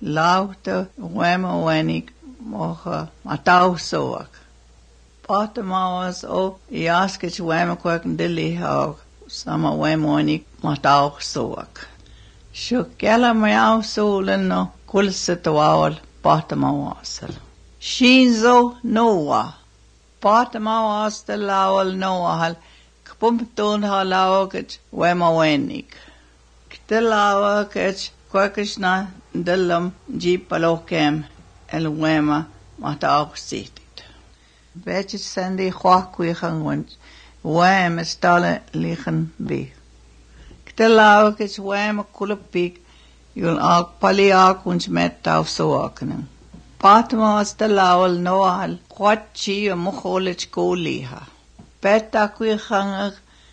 lauta wema wenig mocha matau soak. Patamawas o iaskich wema kwek dilly haug sama wema wenig matau soak. Shukela meow solen no kulsitawal patamawasal. Shinzo Noah. Patamawas de lawal Noahal kpumpton halawagich wema wenig. Ktilawagich kwekishna dillam jeepalokem el wema matau sitit. Beetje sendi kwakwichen wens wema stale liggen bi. Ktilawagich wema kulapik yul ak paliak wens met tau soaknen. Patamawas de lawal Noahal kwachi mocholich goliha. Beta kwichen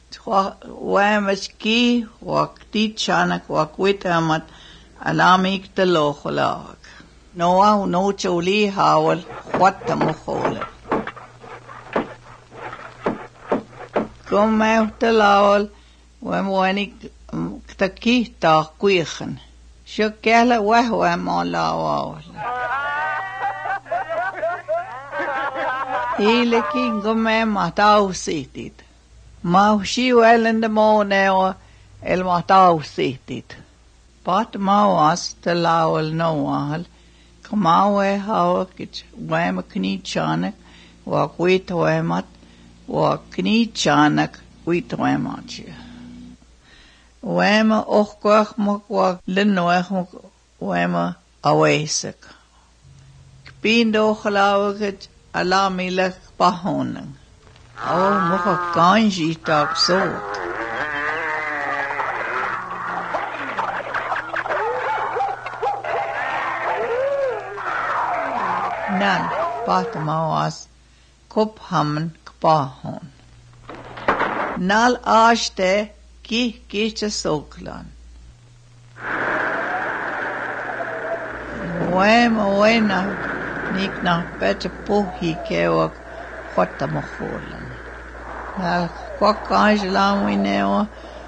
wemski wak tichanak wak witamat alamik de locholag. Noah no choli hawal kwatta mochole. Kom de lawal wenig takita kwichen. Shukela wehwem lawal. Hileki gomme matau sitit. Maushi wel in de moneo el matau sitit. Pat mawas te lawal noal. Kamawe hawakich wema kni chanak wak wit wemat wak kni chanak wit wematje. Wema ochkwach mok wak linnoech mok wema awesek. Kpindo gelawakich alamilek pahonen. Oh, mocha kanji tak soak. Nan patamawas kophammen kpahon. Nal ashte kiche soklan. Wena nikna pete pohi kewak khotta mocholan. Nal kwakanj lamwinewa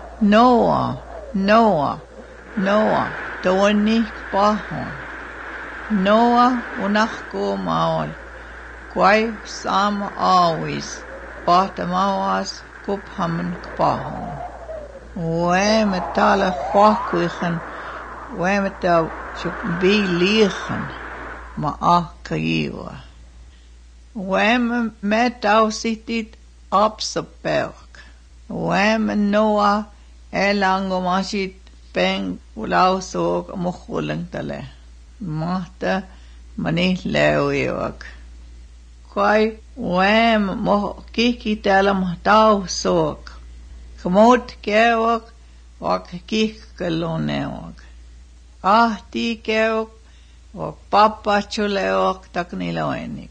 Noah donik pahon. Noah unachko maal. Kwai sam always patamawas kophammen kpahon. Metale kwakwichen wemeta bi liegen ma akkiwa. Metau sitit opsapelk. Noah elangomasit peng ulausog mochulen tale. Mahta manih leuiwak. Kwai kiki tala mahtau soak. Kmot kewak wak kikkalonewak. Ti kewak wak papa chulewak takniloenik.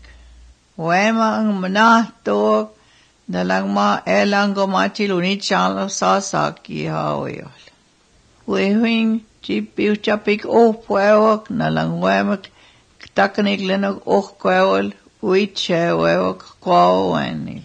Ang manahtok dalang ma elangomachil unichalo sasaki hawayol. Wehing chipiu chapik opwewak nalang wemak taknik lenog okwewal uitchewewak kwawenil.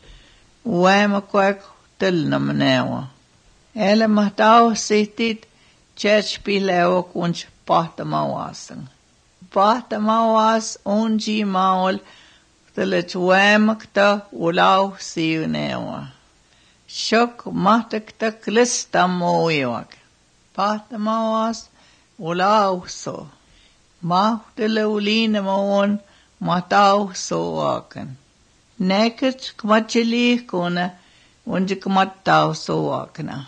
Wemakwek tilnamnewa. Ele mahtau sitit chechpilewak unch pahtamawasan. Pahtamawas unji maol Telet wemakta ulaw siunewa. Shok mahtakta klista moiwak. Patamawas ulaw so. Mahtele uline moon mataw so waken. Neket kmachili kona unji kmataw so wakena.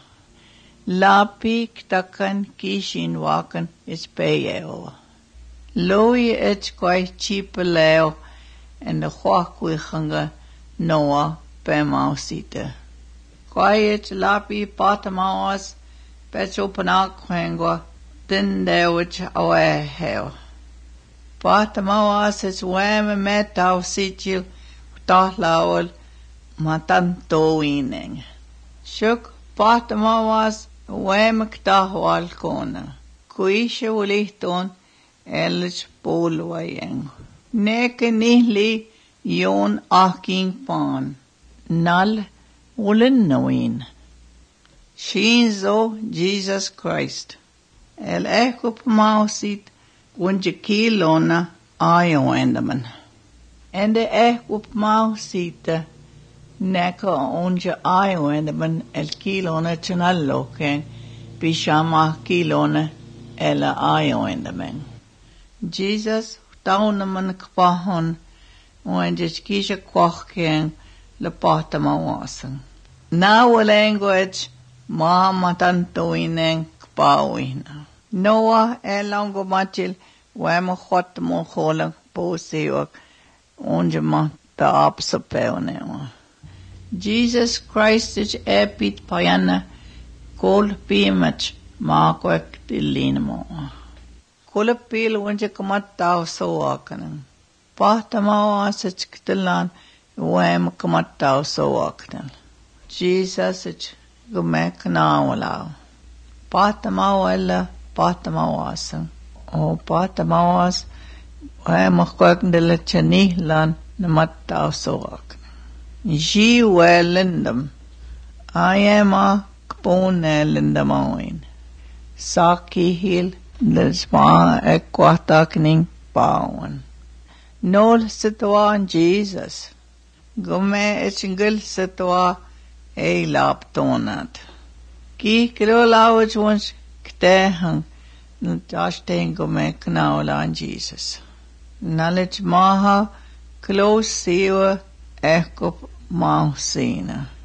Lapik takan kishin waken is peyeo. Loi et kwai chipeleo. En de kwakwichanga Noah pemausite. Quiet lapi patamawas pechopanakwenga dindewich aweheo. Patamawas is weme metau sitil tahlawal matantoining. Shuk patamawas weme ktahwal kona. Kuishe wulichton elich polwayeng. Neke nihli yon aking pan. Nal ulen noin. Shinzo Jesus Christ. El ekup mausit Unje kilona ajo endaman. Ende op mau sita neka onje ajo endaman el kilona chanallo ken bishama kilona ela ajo endaman. Jesus taunaman kpahon onje kisha kwachken le pahtama wasan. Na language mahamatan kpawina. Noah elango machil wema khot mo khola posiwak onje ma ta apsapeone. Jesus Christ is epit payana kol pimach ma kwek dilinmo. Kol pil onje kamat ta soakanan. Pahtama wasach ktelan wema kamat ta soakanan. Jesus is gumek wala. Pahtama wala pahtama wasan. O pahtama was wema kwek delachani lan namat ta soak. Ji welendam. I am a kpone lendamoin. Saki hil lesma ekwatakning pawan. Nol sitwa Jesus. Gume echingil sitwa laptonat. Ki kilolawaj wons ktehang nutashten gume knaulan Jesus. Knowledge maha close sewa ekop mausina.